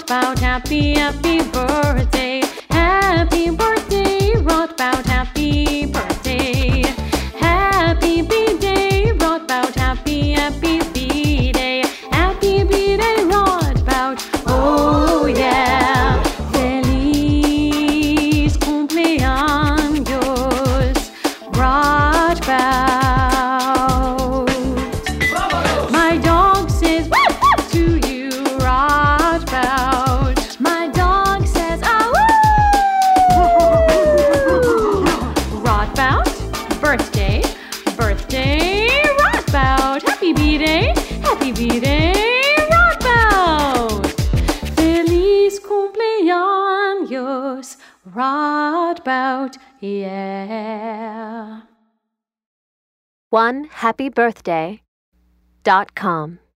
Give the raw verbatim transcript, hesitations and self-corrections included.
Rodbout, happy, happy birthday. Happy birthday, Rodbout, happy birthday. Happy B-Day, Rodbout, happy, happy B-Day. Happy B-Day, Rodbout, oh yeah. Feliz cumpleaños, Rodbout. My dog says woo to you, Rodbout. My dog says ah woo. Rodbout, birthday, birthday, Rodbout. Happy B-Day, happy B-Day, Rodbout. Feliz cumpleaños, Rodbout, yeah. one happy birthday dot com